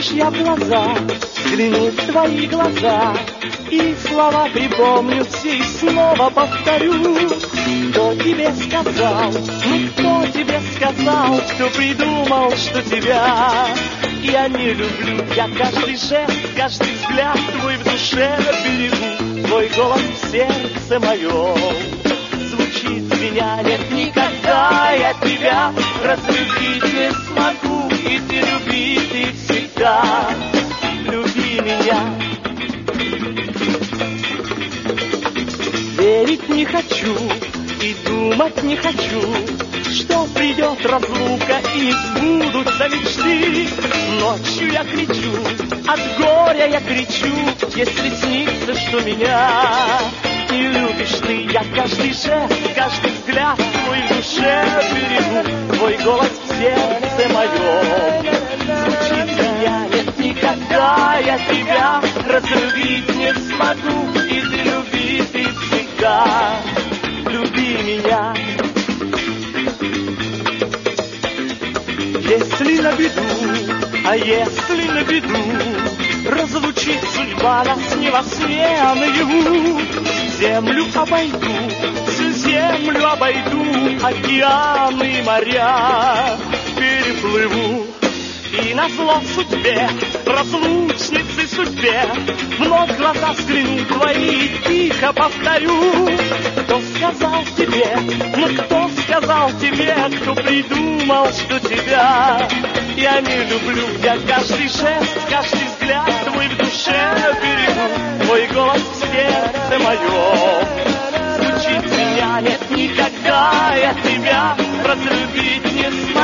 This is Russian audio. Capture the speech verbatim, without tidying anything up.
Хочешь, я в глаза взгляну в твои глаза, и слова припомню все и снова повторю. Кто тебе сказал, ну кто тебе сказал, кто придумал, что тебя я не люблю? Я каждый жест, каждый взгляд твой в душе берегу, твой голос в сердце моем звучит, меня нет никогда, я тебя разлюбить не смогу, и ты люби, ты всегда люби меня. Верить не хочу и думать не хочу, что придет разлука и не сбудутся мечты. Ночью я кричу, от горя я кричу, если снится, что меня не любишь ты. Я каждый жест, каждый взгляд твой в душе берегу, твой голос в сердце моем звучит, меня нет никогда, я тебя разлюбить не смогу, и ты люби, ты всегда люби меня. Если на беду, а если на беду разлучит судьба нас не во сне, а наяву, землю обойду, всю землю обойду, океаны и моря переплыву. И назло судьбе, разлучнице судьбе, вновь глаза взгляну твои и тихо повторю. Кто сказал тебе, ну кто сказал тебе, кто придумал, что тебя я не люблю? Я каждый жест, каждый взгляд твой в душе берегу, твой голос в сердце моем звучит, меня нет никогда, я тебя разлюбить не смогу.